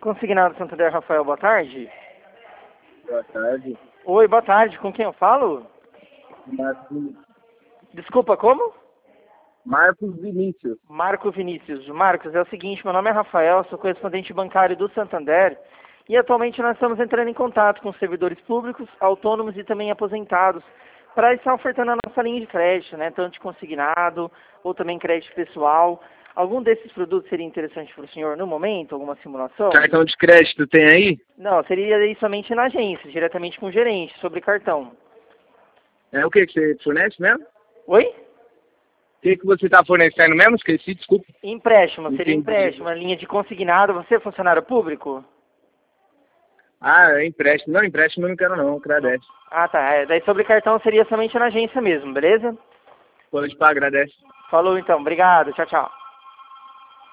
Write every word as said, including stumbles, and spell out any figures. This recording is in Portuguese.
Consignado Santander, Rafael, boa tarde. Boa tarde. Oi, boa tarde. Com quem eu falo? Marcos, Desculpa, como? Marcos Vinícius. Marco Vinícius. Marcos, é o seguinte, meu nome é Rafael, sou correspondente bancário do Santander e atualmente nós estamos entrando em contato com servidores públicos, autônomos e também aposentados para estar ofertando a nossa linha de crédito, né? Tanto de consignado ou também crédito pessoal. Algum desses produtos seria interessante para o senhor no momento? Alguma simulação? Cartão de crédito tem aí? Não, seria aí somente na agência, diretamente com o gerente, sobre cartão. É o que que você fornece mesmo? Oi? O que que você está fornecendo mesmo? Esqueci, desculpa. Empréstimo, seria Entendi. empréstimo, a linha de consignado. Você é funcionário público? Ah, é empréstimo. Não, empréstimo eu não quero não, agradece. Ah, tá. É, daí sobre cartão seria somente na agência mesmo, beleza? Pode pagar, agradece. Falou então, obrigado, tchau, tchau.